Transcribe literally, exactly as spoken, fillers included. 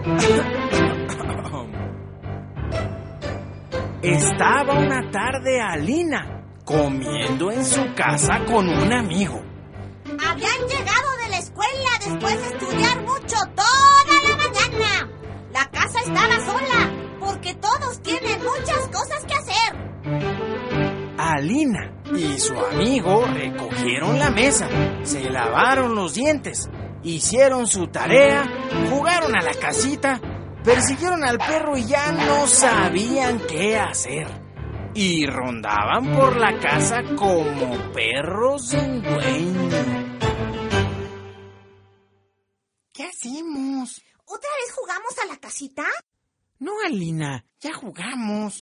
Estaba una tarde Alina comiendo en su casa con un amigo. Habían llegado de la escuela después de estudiar mucho toda la mañana. La casa estaba sola porque todos tienen muchas cosas que hacer. Alina y su amigo recogieron la mesa, se lavaron los dientes, hicieron su tarea, jugaron a la casita, persiguieron al perro y ya no sabían qué hacer. Y rondaban por la casa como perros sin dueño. ¿Qué hacemos? ¿Otra vez jugamos a la casita? No, Alina, ya jugamos.